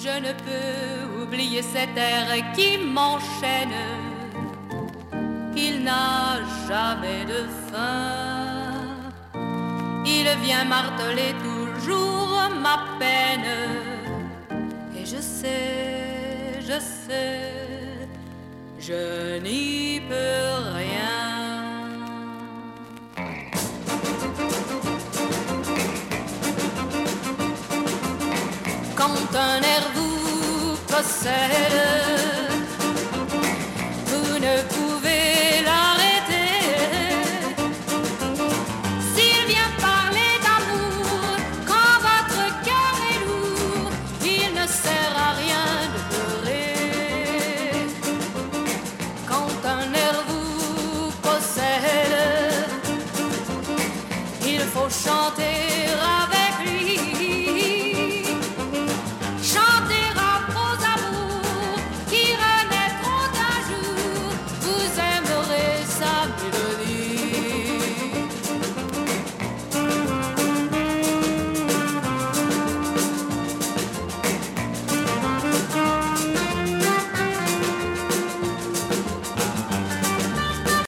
Je ne peux oublier cet air qui m'enchaîne. Il n'a jamais de fin. Il vient marteler toujours ma peine. Et je sais, je n'y peux rien. Quand un air vous possède, vous ne pouvez l'arrêter. S'il vient parler d'amour, quand votre cœur est lourd, il ne sert à rien de pleurer. Quand un air vous possède, il faut chanter à